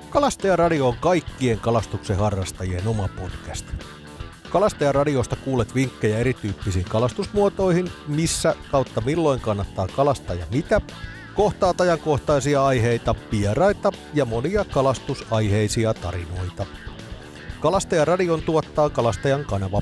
Kalastajaradio on kaikkien kalastuksen harrastajien oma podcast. Kalastajaradiosta kuulet vinkkejä erityyppisiin kalastusmuotoihin, missä kautta milloin kannattaa kalastaa ja mitä, kohtaat ajankohtaisia aiheita, vieraita ja monia kalastusaiheisia tarinoita. Kalastajaradion tuottaa Kalastajan kanava.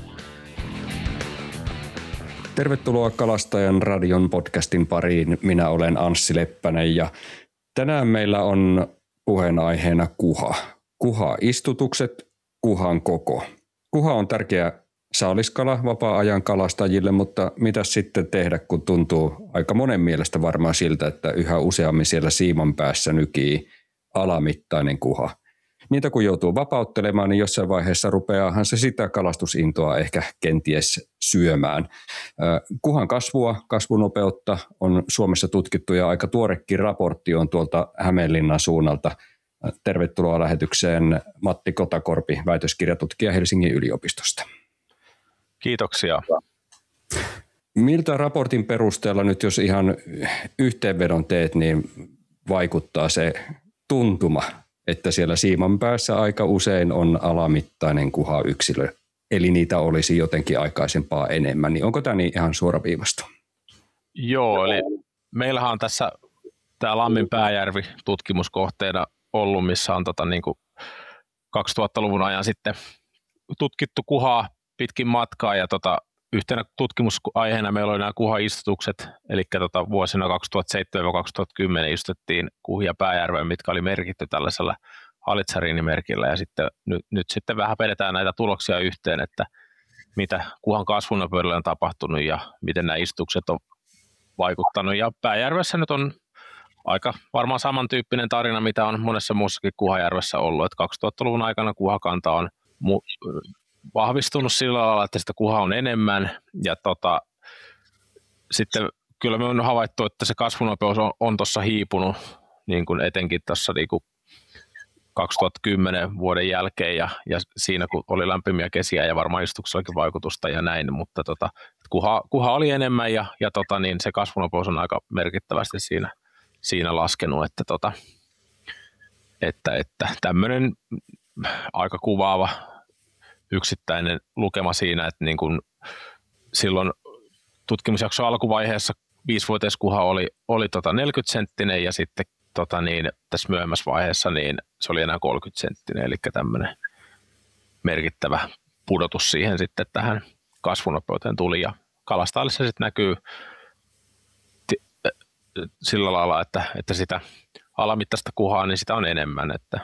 Tervetuloa Kalastajan radion podcastin pariin. Minä olen Anssi Leppänen ja tänään meillä on puheenaiheena kuha. Kuha-istutukset, kuhan koko. Kuha on tärkeä saaliskala vapaa-ajan kalastajille, mutta mitä sitten tehdä, kun tuntuu aika monen mielestä varmaan siltä, että yhä useammin siellä siiman päässä nykii alamittainen kuha. Niitä kun joutuu vapauttelemaan, niin jossain vaiheessa rupeaahan se sitä kalastusintoa ehkä kenties syömään. Kuhan kasvunopeutta on Suomessa tutkittu ja aika tuorekin raportti on tuolta Hämeenlinnan suunnalta. Tervetuloa lähetykseen Matti Kotakorpi, väitöskirjatutkija Helsingin yliopistosta. Kiitoksia. Miltä raportin perusteella nyt, jos ihan yhteenvedon teet, niin vaikuttaa se tuntuma, että siellä siiman päässä aika usein on alamittainen kuha-yksilö, eli niitä olisi jotenkin aikaisempaa enemmän, niin onko tämä niin ihan suoraviivasta? Joo, eli meillähän on tässä tämä Lammin Pääjärvi tutkimuskohteena ollut, missä on niin kuin 2000-luvun ajan sitten tutkittu kuhaa pitkin matkaa, ja yhtenä tutkimusaiheena meillä oli nämä kuha-istutukset, eli vuosina 2007-2010 istutettiin kuhia Pääjärveen, mitkä oli merkitty tällaisella Halitzariinimerkillä, ja sitten nyt sitten vähän vedetään näitä tuloksia yhteen, että mitä kuhan kasvunopeudelle on tapahtunut ja miten nämä istutukset on vaikuttanut, ja Pääjärvessä nyt on aika varmaan samantyyppinen tarina, mitä on monessa muussakin kuhajärvessä ollut, että 2000-luvun aikana kuhakanta on vahvistunut sillä lailla, että sitä kuhaa on enemmän, ja sitten kyllä me on havaittu, että se kasvunopeus on tuossa hiipunut, niin kuin etenkin tuossa niin kuin 2010 vuoden jälkeen, ja siinä kun oli lämpimiä kesiä ja varmaan istuksellakin vaikutusta ja näin, mutta kuha oli enemmän, ja niin se kasvunopeus on aika merkittävästi siinä laskenut, että tämmöinen aika kuvaava yksittäinen lukema siinä, että niin kuin silloin tutkimusjakson alkuvaiheessa 5-vuotias kuha oli 40-senttinen, ja sitten tässä myöhemmässä vaiheessa niin se oli enää 30-senttinen, eli tämmöinen merkittävä pudotus siihen sitten tähän kasvunopeuteen tuli, ja kalastajille se sitten näkyy sillä lailla, että sitä alamittaista kuhaa, niin sitä on enemmän, että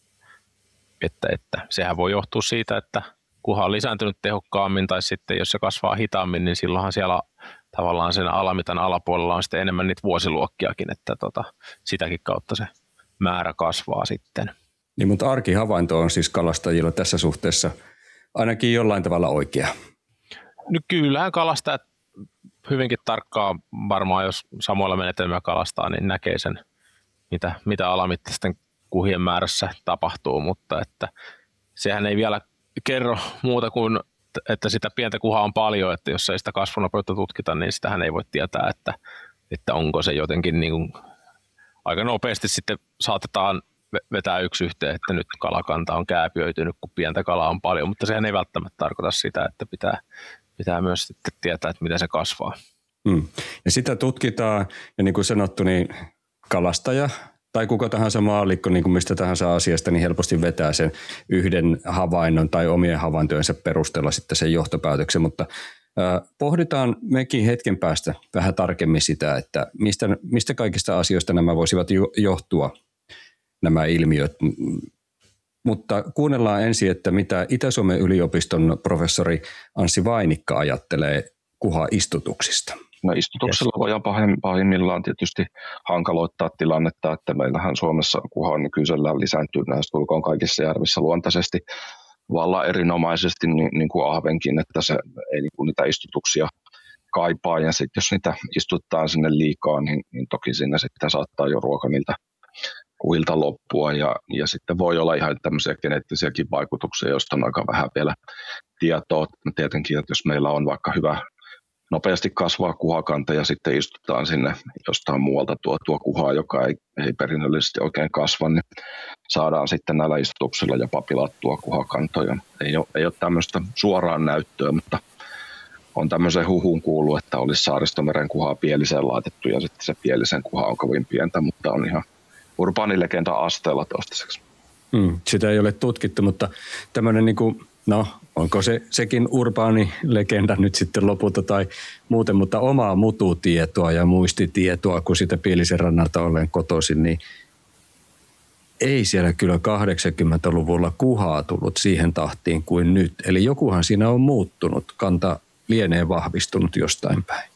sehän voi johtua siitä, että kuha on lisääntynyt tehokkaammin, tai sitten jos se kasvaa hitaammin, niin silloinhan siellä tavallaan sen alamitan alapuolella on sitten enemmän niitä vuosiluokkiakin, että sitäkin kautta se määrä kasvaa sitten. Niin, mutta arkihavainto on siis kalastajilla tässä suhteessa ainakin jollain tavalla oikea. No kyllähän kalastajat hyvinkin tarkkaan varmaan, jos samoilla menetelmillä kalastaa, niin näkee sen, mitä alamittaisten kuhien määrässä tapahtuu, mutta että sehän ei vielä kerro muuta kuin, että sitä pientä kuhaa on paljon, että jos ei sitä kasvunopeutta tutkita, niin sitähän ei voi tietää, että onko se jotenkin niin kuin aika nopeasti sitten saatetaan vetää yksi yhteen, että nyt kalakanta on kääpiöitynyt, kun pientä kalaa on paljon, mutta sehän ei välttämättä tarkoita sitä, että pitää myös sitten tietää, että miten se kasvaa. Ja sitä tutkitaan, ja niin kuin sanottu, niin kalastaja tai kuka tahansa maallikko, niin kuin mistä tahansa asiasta, niin helposti vetää sen yhden havainnon tai omien havaintojensa perusteella sitten sen johtopäätöksen, mutta pohditaan mekin hetken päästä vähän tarkemmin sitä, että mistä kaikista asioista nämä voisivat johtua, nämä ilmiöt. Mutta kuunnellaan ensin, että mitä Itä-Suomen yliopiston professori Anssi Vainikka ajattelee kuha-istutuksista. No, istutuksella voi pahimmillaan tietysti hankaloittaa tilannetta, että meillähän Suomessa kuha on nykyisellään lisääntynyt lähestulkoon kaikissa järvissä luontaisesti vallan erinomaisesti, niin kuin ahvenkin, että se ei niin kuin niitä istutuksia kaipaa, ja sitten jos niitä istuttaa sinne liikaa, niin toki siinä sitten saattaa jo ruoka niiltä kuhilta loppua, ja sitten voi olla ihan tämmöisiä geneettisiäkin vaikutuksia, joista on aika vähän vielä tietoa. Tietenkin, että jos meillä on vaikka nopeasti kasvaa kuhakanta ja sitten istutaan sinne jostain muualta tuotua kuhaa, joka ei perinnöllisesti oikein kasva, niin saadaan sitten näillä istutuksilla jopa pilattua kuhakantoja. Ei ole tämmöistä suoraan näyttöä, mutta on tämmöisen huhuun kuullut, että olisi Saaristomeren kuhaa Pieliseen laitettu ja sitten se Pielisen kuha on kovin pientä, mutta on ihan urbaanilegenda asteella toistaiseksi. Sitä ei ole tutkittu, mutta tämmöinen onko sekin urbaani legenda nyt sitten lopulta tai muuten, mutta omaa mututietoa ja muistitietoa, kun sitä Pielisen rannalta olen kotoisin, niin ei siellä kyllä 80-luvulla kuhaa tullut siihen tahtiin kuin nyt. Eli jokuhan siinä on muuttunut, kanta lienee vahvistunut jostain päin.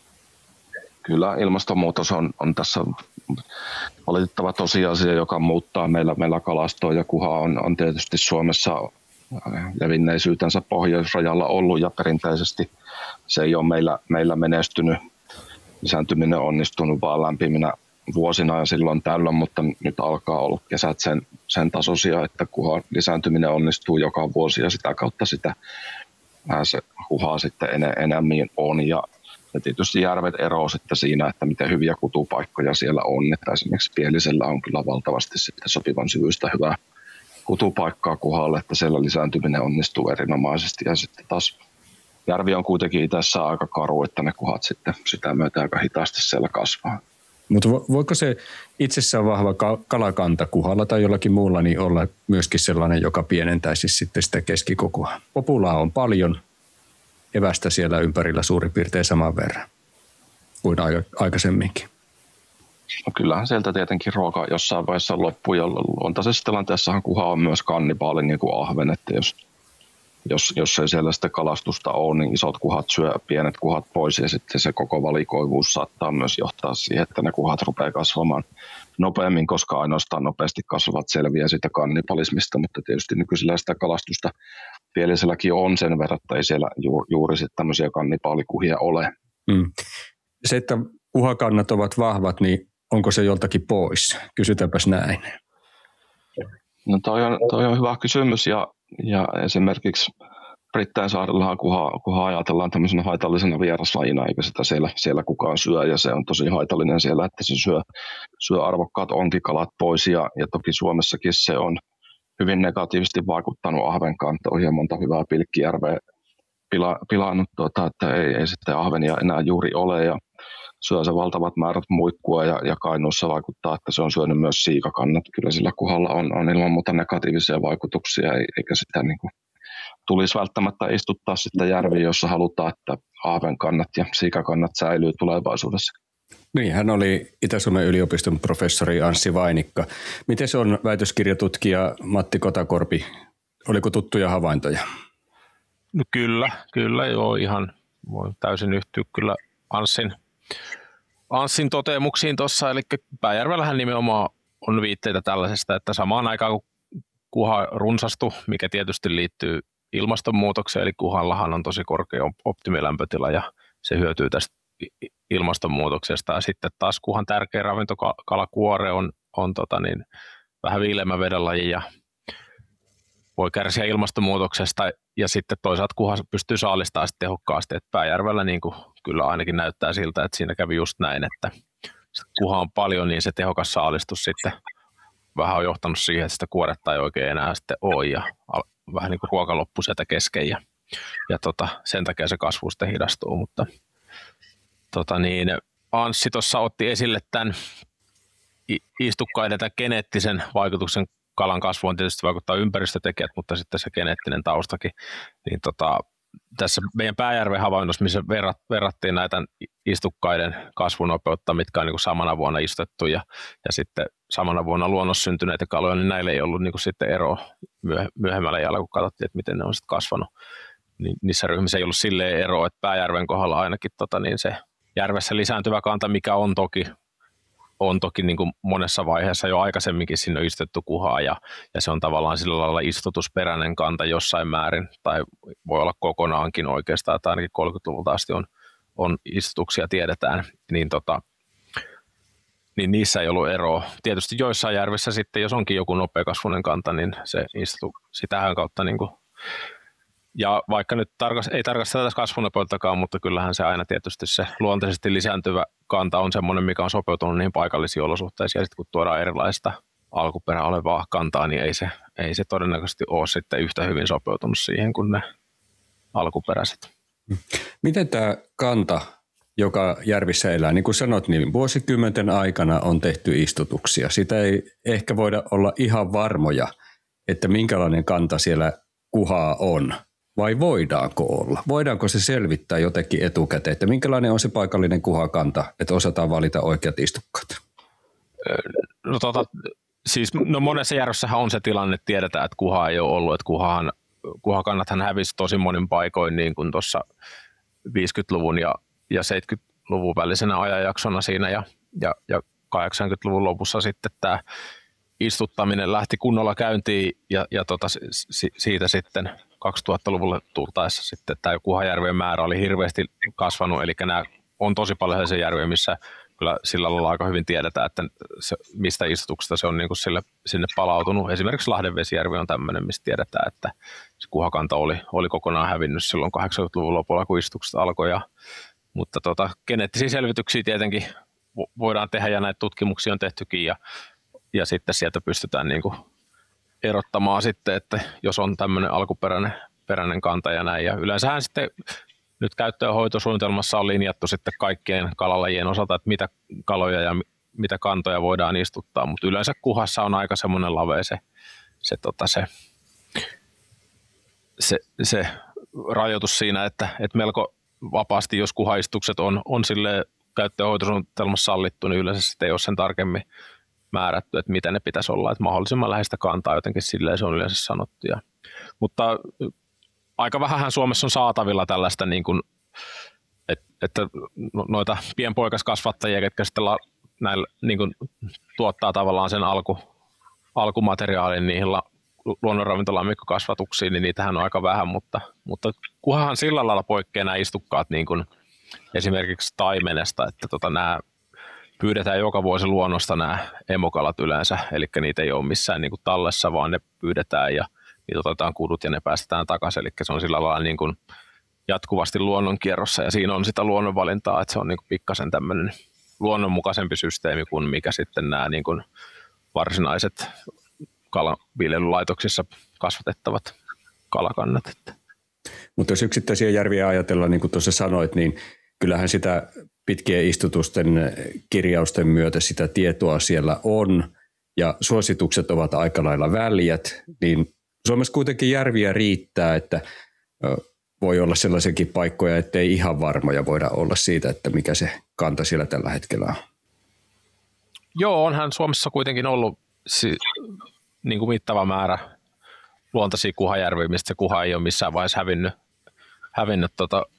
Kyllä ilmastonmuutos on tässä valitettava tosiasia, joka muuttaa meillä kalastoa ja kuha on tietysti Suomessa levinneisyytensä pohjoisrajalla ollut ja perinteisesti se ei ole meillä menestynyt. Lisääntyminen on onnistunut vaan lämpiminä vuosina ja silloin tällöin, mutta nyt alkaa olla kesät sen tasoisia, että kuha lisääntyminen onnistuu joka vuosi ja sitä kautta sitä se kuhaa sitten enemmän on ja tietysti järvet eroaa sitten siinä, että miten hyviä kutupaikkoja siellä on, että esimerkiksi Pielisellä on kyllä valtavasti sitten sopivan syvyistä hyvää kutupaikkaa kuhalle, että siellä lisääntyminen onnistuu erinomaisesti ja sitten taas järvi on kuitenkin itse aika karu, että ne kuhat sitten sitä myötä aika hitaasti siellä kasvaa. Mutta voiko se itsessään vahva kalakanta kuhalla tai jollakin muulla niin olla myöskin sellainen, joka pienentäisi sitten sitä keskikokoa? Populaa on paljon, evästä siellä ympärillä suurin piirtein saman verran kuin aikaisemminkin. No kyllähän sieltä tietenkin ruoka jossain vaiheessa loppuu ja luontaisessa tilanteessahan kuha on myös kannibaali niin kuin ahven, että jos ei siellä sitä kalastusta ole, niin isot kuhat syö pienet kuhat pois ja sitten se koko valikoivuus saattaa myös johtaa siihen, että ne kuhat rupeaa kasvamaan nopeammin, koska ainoastaan nopeasti kasvavat selviää siitä kannibalismista, mutta tietysti nykyisellä sitä kalastusta Pieliselläkin on sen verran, että ei siellä juuri sitten tämmöisiä kannibaalikuhia ole. Se, että kuhakannat ovat vahvat, niin onko se joltakin pois? Kysytäänpäs näin. No toi on hyvä kysymys ja esimerkiksi Brittein saarellahan kuha ajatellaan tämmöisenä haitallisena vieraslajina, eikä sitä siellä kukaan syö ja se on tosi haitallinen siellä, että se syö arvokkaat onkikalat pois ja toki Suomessakin se on hyvin negatiivisesti vaikuttanut ahvenkantoihin ja monta hyvää pilkkijärveä pilannut, että ei sitten ahvenia enää juuri ole ja syö se valtavat määrät muikkua ja Kainuussa vaikuttaa, että se on syönyt myös siikakannat. Kyllä sillä kuhalla on ilman muuta negatiivisia vaikutuksia, eikä sitä niin kuin tulisi välttämättä istuttaa sitten järviin, jossa halutaan, että ahvenkannat ja siikakannat säilyy tulevaisuudessa. Niin, hän oli Itä-Suomen yliopiston professori Anssi Vainikka. Miten se on väitöskirjatutkija Matti Kotakorpi? Oliko tuttuja havaintoja? No kyllä joo, ihan voin täysin yhtyä kyllä Anssin toteamuksiin tuossa, eli Pääjärvellähän nimenomaan on viitteitä tällaisesta, että samaan aikaan kun kuha runsastui, mikä tietysti liittyy ilmastonmuutokseen, eli kuhallahan on tosi korkea optimilämpötila ja se hyötyy tästä ilmastonmuutoksesta. Ja sitten taas kuhan tärkeä ravintokalakuore on vähän viileämmän veden laji ja voi kärsiä ilmastonmuutoksesta ja sitten toisaalta kuha pystyy saalistamaan tehokkaasti. Et Pääjärvellä niin kuin kyllä ainakin näyttää siltä, että siinä kävi just näin, että kuha on paljon, niin se tehokas saalistus sitten vähän on johtanut siihen, että sitä kuoretta ei oikein enää sitten ole ja vähän niin kuin ruoka loppui sieltä kesken ja sen takia se kasvu sitten hidastuu, mutta Anssi tuossa otti esille tämän istukkaiden tämän geneettisen vaikutuksen kalan kasvuun tietysti vaikuttaa ympäristötekijät, mutta sitten se geneettinen taustakin, niin tässä meidän Pääjärven havainnossa, missä verrattiin näitä istukkaiden kasvunopeutta, mitkä on niin kuin samana vuonna istutettu ja sitten samana vuonna luonnossa syntyneitä kaloja, niin näillä ei ollut niin kuin sitten eroa myöhemmällä jäljellä, kun katsottiin, että miten ne on sitten kasvanut. Niin niissä ryhmissä ei ollut silleen eroa, että Pääjärven kohdalla ainakin niin se järvessä lisääntyvä kanta, mikä on toki niin kuin monessa vaiheessa jo aikaisemminkin sinne on istutettu kuhaa ja se on tavallaan sillä lailla istutusperäinen kanta jossain määrin tai voi olla kokonaankin oikeastaan, että ainakin 30-luvulta asti on istutuksia tiedetään, niin niissä ei ollut eroa. Tietysti joissain järvissä sitten, jos onkin joku nopeakasvuinen kanta, niin se sitähän kautta niin kuin Ja vaikka nyt ei tarkasteta tässä kasvunopeuttakaan, mutta kyllähän se aina tietysti se luontaisesti lisääntyvä kanta on semmoinen, mikä on sopeutunut niihin paikallisiin olosuhteisiin. Ja sitten kun tuodaan erilaista alkuperää olevaa kantaa, niin ei se todennäköisesti ole sitten yhtä hyvin sopeutunut siihen kuin ne alkuperäiset. Miten tämä kanta, joka järvissä elää, niin kuin sanot, niin vuosikymmenten aikana on tehty istutuksia. Sitä ei ehkä voida olla ihan varmoja, että minkälainen kanta siellä kuhaa on. Vai voidaanko olla? Voidaanko se selvittää jotenkin etukäteen, että minkälainen on se paikallinen kuhakanta, että osataan valita oikeat istukkaat? No monessa järvessähän on se tilanne, että tiedetään, että kuhaa ei ole ollut, että kuhakannathan hävisi tosi monin paikoin niin kuin tuossa 50-luvun ja 70-luvun välisenä ajanjaksona siinä ja 80-luvun lopussa sitten tämä istuttaminen lähti kunnolla käyntiin ja siitä sitten 2000-luvulle tultaessa sitten tämä kuhajärvien määrä oli hirveästi kasvanut, eli nämä on tosi paljon sellaisia järviä, missä kyllä sillä lailla aika hyvin tiedetään, että mistä istutuksesta se on niin kuin sinne palautunut. Esimerkiksi Lahdenvesijärvi on tämmöinen, mistä tiedetään, että se kuhakanta oli kokonaan hävinnyt silloin 80-luvun lopulla, kun istutukset alkoi. Mutta geneettisiä selvityksiä tietenkin voidaan tehdä ja näitä tutkimuksia on tehtykin ja sitten sieltä pystytään niin kuin erottamaan sitten, että jos on tämmöinen alkuperäinen kanta ja näin. Ja yleensähän sitten nyt käyttö- ja hoitosuunnitelmassa on linjattu sitten kaikkien kalalajien osalta, että mitä kaloja ja mitä kantoja voidaan istuttaa, mutta yleensä kuhassa on aika semmoinen lavea se rajoitus siinä, että melko vapaasti, jos kuhaistukset on silleen käyttö- ja hoitosuunnitelmassa sallittu, niin yleensä sitten ei ole sen tarkemmin määrätty, että mitä ne pitäisi olla, että mahdollisimman läheistä kantaa jotenkin silleen se on yleensä sanottu. Mutta aika vähähän Suomessa on saatavilla tällaista, niin kuin, että noita pienpoikaskasvattajia, ketkä sitten näillä, niin kuin, tuottaa tavallaan sen alkumateriaalin niihin luonnonravintolammikokasvatuksiin, niin niitähän on aika vähän, mutta kuhahan sillä lailla poikkeaa nämä istukkaat niin kuin esimerkiksi taimenesta, että nämä pyydetään joka vuosi luonnosta nämä emokalat yleensä, eli niitä ei ole missään niin kuin tallessa, vaan ne pyydetään ja niitä otetaan kudut ja ne päästetään takaisin, eli se on sillä lailla niin kuin jatkuvasti luonnonkierrossa ja siinä on sitä luonnonvalintaa, että se on niin kuin pikkasen tämmöinen luonnonmukaisempi systeemi kuin mikä sitten nämä niin kuin varsinaiset kalanviljelylaitoksissa kasvatettavat kalakannat. Mutta jos yksittäisiä järviä ajatellaan, niin kuin tuossa sanoit, niin kyllähän sitä pitkien istutusten kirjausten myötä sitä tietoa siellä on ja suositukset ovat aika lailla väljät, niin Suomessa kuitenkin järviä riittää, että voi olla sellaisiakin paikkoja, ettei ihan varmoja voida olla siitä, että mikä se kanta siellä tällä hetkellä on. Joo, onhan Suomessa kuitenkin ollut niin kuin mittava määrä luontaisia kuhajärviä, mistä se kuha ei ole missään vaiheessa hävinnyt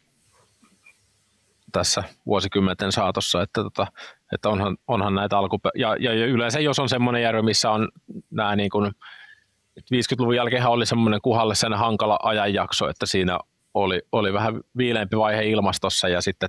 tässä vuosikymmenten saatossa, että onhan näitä ja yleensä jos on semmoinen järvi, missä on nämä niin kuin 50-luvun jälkeen oli semmoinen kuhalle sen hankala ajanjakso, että siinä oli vähän viileämpi vaihe ilmastossa ja sitten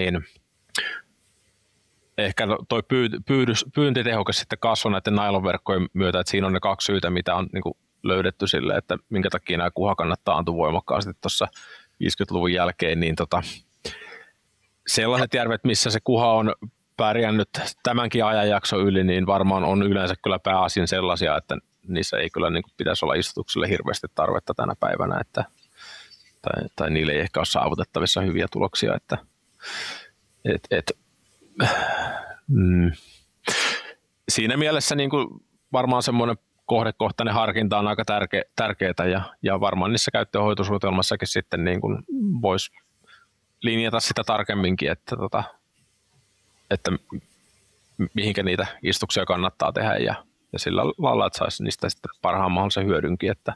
ehkä toi pyyntitehokas sitten kasvoi näiden nailonverkkojen myötä, että siinä on ne kaksi syytä, mitä on niin kuin löydetty sille, että minkä takia nämä kuhakannat taantui voimakkaasti tuossa 50-luvun jälkeen, niin sellaiset järvet, missä se kuha on pärjännyt tämänkin ajanjakson yli, niin varmaan on yleensä kyllä pääasiin sellaisia, että niissä ei kyllä niin kuin pitäisi olla istutukselle hirveästi tarvetta tänä päivänä, tai niille ei ehkä ole saavutettavissa hyviä tuloksia, siinä mielessä niin kuin varmaan semmoinen kohdekohtainen harkinta on aika tärkeää ja varmaan niissä käyttö- ja hoitosuunnitelmassakin sitten niin kuin voisi linjata sitä tarkemminkin, että mihinkä niitä istuksia kannattaa tehdä ja sillä lailla, että saisi niistä sitten parhaan mahdollisen hyödynkin, että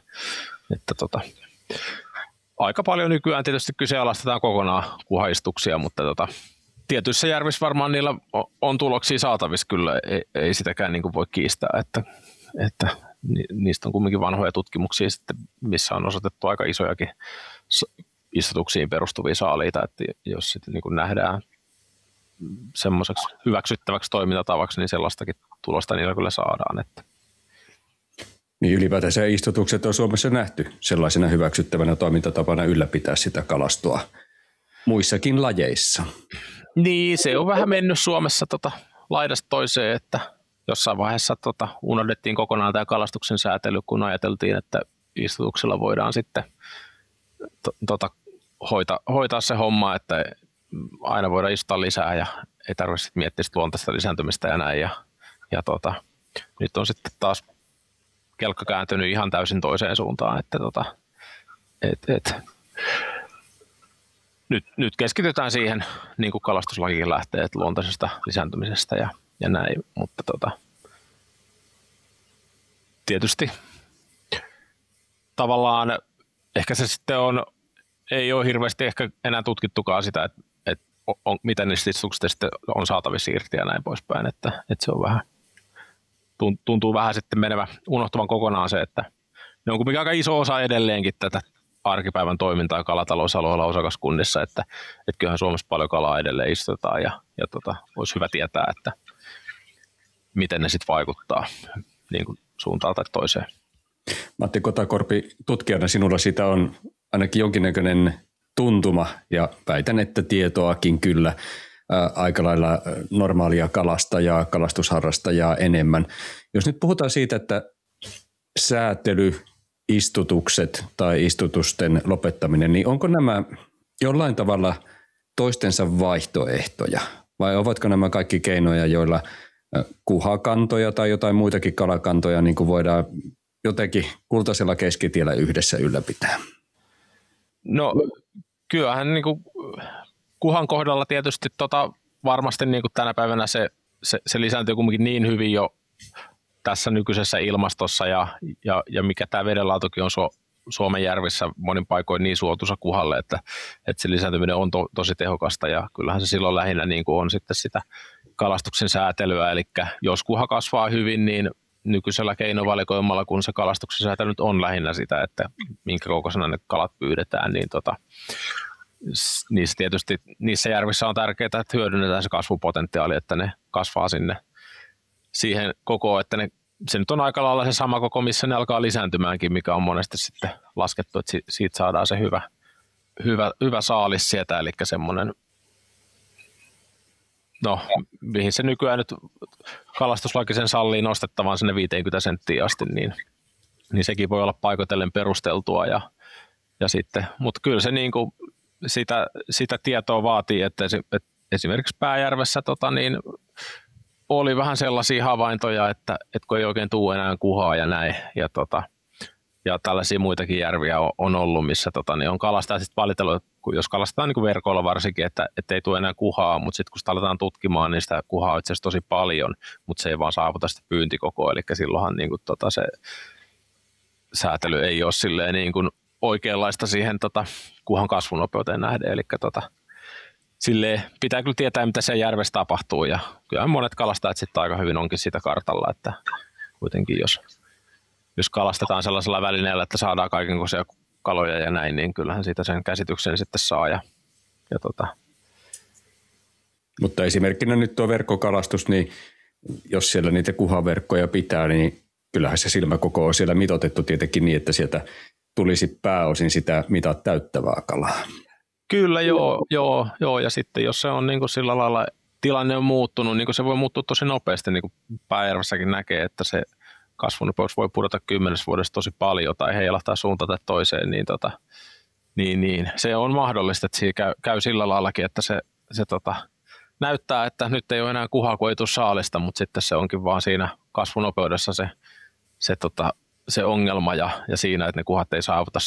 aika paljon nykyään tietysti kyseenalaistetaan kokonaan kuhaistuksia, mutta tietyissä järvissä varmaan niillä on tuloksia saatavissa kyllä, ei sitäkään niin kuin voi kiistää, että niistä on kuitenkin vanhoja tutkimuksia sitten, missä on osoitettu aika isojakin istutuksiin perustuvia saaliita, että jos sitten niin kuin nähdään semmoiseksi hyväksyttäväksi toimintatavaksi, niin sellaistakin tulosta niillä kyllä saadaan. Että. Niin ylipäätänsä istutukset on Suomessa nähty sellaisena hyväksyttävänä toimintatapana ylläpitää sitä kalastoa muissakin lajeissa. Niin, se on vähän mennyt Suomessa laidasta toiseen, että jossain vaiheessa unohdettiin kokonaan tämä kalastuksen säätely, kun ajateltiin, että istutuksella voidaan sitten hoitaa se homma, että aina voidaan istua lisää ja ei tarvitse miettiä luontaista lisääntymistä ja näin. Ja nyt on sitten taas kelkka kääntynyt ihan täysin toiseen suuntaan, että nyt keskitytään siihen, niin kuin kalastuslakikin lähtee, että luontaisesta lisääntymisestä ja näin, mutta tietysti tavallaan ehkä se sitten ei ole hirveästi ehkä enää tutkittukaan sitä, että miten niistä istutuksista sitten on saatavissa irti ja näin poispäin, että se on vähän, tuntuu vähän sitten unohtuvan kokonaan se, että ne on kuitenkin aika iso osa edelleenkin tätä arkipäivän toimintaa kalatalousalueella osakaskunnissa, että kyllähän Suomessa paljon kalaa edelleen istutetaan ja olisi hyvä tietää, että miten ne sitten vaikuttaa niin kuin suuntaan tai toiseen. Matti Kotakorpi, tutkijana sinulla siitä on ainakin jonkinnäköinen tuntuma ja väitän, että tietoakin kyllä aika lailla normaalia kalastajaa, kalastusharrastajaa enemmän. Jos nyt puhutaan siitä, että säätely, istutukset tai istutusten lopettaminen, niin onko nämä jollain tavalla toistensa vaihtoehtoja vai ovatko nämä kaikki keinoja, joilla kuhakantoja tai jotain muitakin kalakantoja niin kuin voidaan jotenkin kultaisella keskitiellä yhdessä ylläpitää? No kyllähän niin kuin kuhan kohdalla tietysti varmasti niin kuin tänä päivänä se lisääntyy kuitenkin niin hyvin jo tässä nykyisessä ilmastossa ja mikä tämä vedenlaatukin on Suomen järvissä monin paikoin niin suotuisa kuhalle, että se lisääntyminen on tosi tehokasta ja kyllähän se silloin lähinnä niin kuin on sitten sitä kalastuksen säätelyä, eli jos kuha kasvaa hyvin, niin nykyisellä keinovalikoimalla, kun se kalastuksen säätely nyt on lähinnä sitä, että minkä kokoisena ne kalat pyydetään, niin niissä järvissä on tärkeää, että hyödynnetään se kasvupotentiaali, että ne kasvaa siihen kokoon, että se nyt on aika lailla se sama koko, missä ne alkaa lisääntymäänkin, mikä on monesti sitten laskettu, että siitä saadaan se hyvä saalis sieltä, eli semmoinen, mihin se nykyään nyt kalastuslaki sen sallii nostettavan sinne 50 senttiä asti, niin sekin voi olla paikoitellen perusteltua ja sitten, mutta kyllä se niin kuin sitä tietoa vaatii, että esimerkiksi Pääjärvessä oli vähän sellaisia havaintoja, että kun ei oikein tule enää kuhaa ja näin, ja tällaisia muitakin järviä on ollut, missä niin on kalastajat sitten valitellut, jos kalastetaan niin kuin verkoilla varsinkin, että ei tule enää kuhaa, mutta sitten kun sitä aletaan tutkimaan, niin sitä kuhaa on itse asiassa tosi paljon, mutta se ei vaan saavuta sitä pyyntikokoa, eli silloinhan niin kuin se säätely ei ole silleen niin kuin oikeanlaista siihen kuhan kasvunopeuteen nähden, eli silleen pitää kyllä tietää, mitä siellä järvessä tapahtuu, ja kyllähän monet kalastajat sitten aika hyvin onkin siitä kartalla, että kuitenkin jos kalastetaan sellaisella välineellä, että saadaan kaikenkoisia kaloja ja näin, niin kyllähän siitä sen käsityksen sitten saa. Mutta esimerkkinä nyt tuo verkkokalastus, niin jos siellä niitä kuhaverkkoja pitää, niin kyllähän se silmäkoko on siellä mitoitettu tietenkin niin, että sieltä tulisi pääosin sitä mitat täyttävää kalaa. Kyllä, joo. Ja sitten jos se on niin kuin sillä lailla, tilanne on muuttunut, niin kuin se voi muuttua tosi nopeasti, niin kuin Pääjärvessäkin näkee, että se kasvunopeus voi pudota 10 vuodessa tosi paljon tai heilahtaa suuntaan tai toiseen, niin se on mahdollista, että siinä käy sillä laillakin, että se näyttää, että nyt ei ole enää kuhaa, kun ei tule saalista, mutta sitten se onkin vaan siinä kasvunopeudessa se ongelma ja siinä, että ne kuhat ei saavuta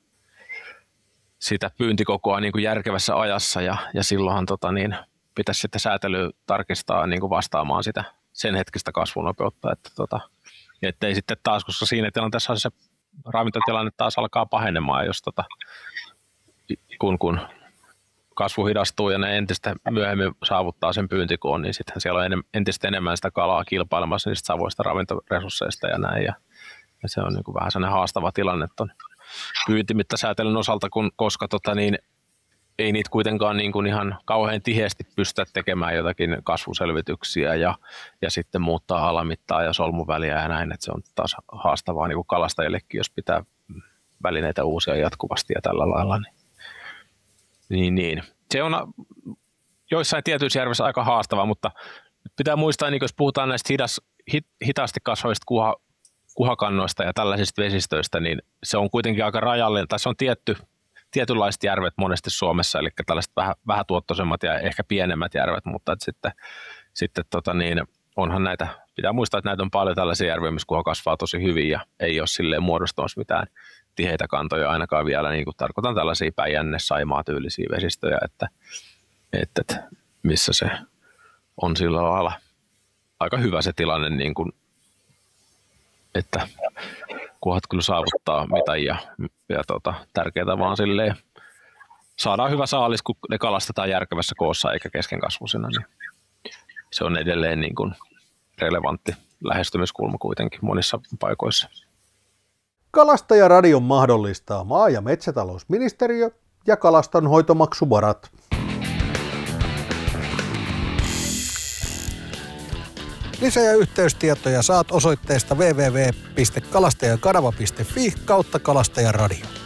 sitä pyyntikokoa niin kuin järkevässä ajassa ja silloinhan pitäisi sitten säätely tarkistaa niin kuin vastaamaan sitä sen hetkistä kasvunopeutta, että ei sitten taas, koska siinä tilanteessa se ravintotilanne taas alkaa pahenemaan, jos kun kasvu hidastuu ja ne entistä myöhemmin saavuttaa sen pyyntikoon, niin sittenhän siellä on entistä enemmän sitä kalaa kilpailemassa niistä savoista ravintoresursseista ja näin. Ja se on niin kuin vähän sellainen haastava tilanne tuon pyyntimittasäätelyn osalta, koska ei niitä kuitenkaan niin kuin ihan kauhean tiheästi pystytä tekemään jotakin kasvuselvityksiä ja sitten muuttaa alamittaa ja solmuväliä ja näin, että se on taas haastavaa niin kuin kalastajillekin, jos pitää välineitä uusia jatkuvasti ja tällä lailla. Niin. Se on joissain tietyissä järvissä aika haastavaa, mutta pitää muistaa, niin jos puhutaan näistä hitaasti kasvavista kuhakannoista ja tällaisista vesistöistä, niin se on kuitenkin aika rajallinen, tai se on tietynlaiset järvet monesti Suomessa, eli tällaiset vähän tuottoisemmat ja ehkä pienemmät järvet, mutta sitten onhan näitä, pitää muistaa, että näitä on paljon tällaisia järviä, missä kuha kasvaa tosi hyvin ja ei ole silleen muodostumassa mitään tiheitä kantoja ainakaan vielä, niin kuin tarkoitan tällaisia Päijänne-Saimaa-tyylisiä vesistöjä, että missä se on sillä lailla aika hyvä se tilanne, niin kuin, että kuhat kyllä saavuttaa mitä ja tärkeää vaan silleen saadaan hyvä saalis, kun ne kalastetaan järkevässä koossa eikä keskenkasvuisena, niin se on edelleen niin kuin relevantti lähestymiskulma kuitenkin monissa paikoissa. Kalastajaradion mahdollistaa maa- ja metsätalousministeriö ja kalastonhoitomaksuvarat. Lisä- ja yhteystietoja saat osoitteesta www.kalastajakanava.fi/kalastajaradio.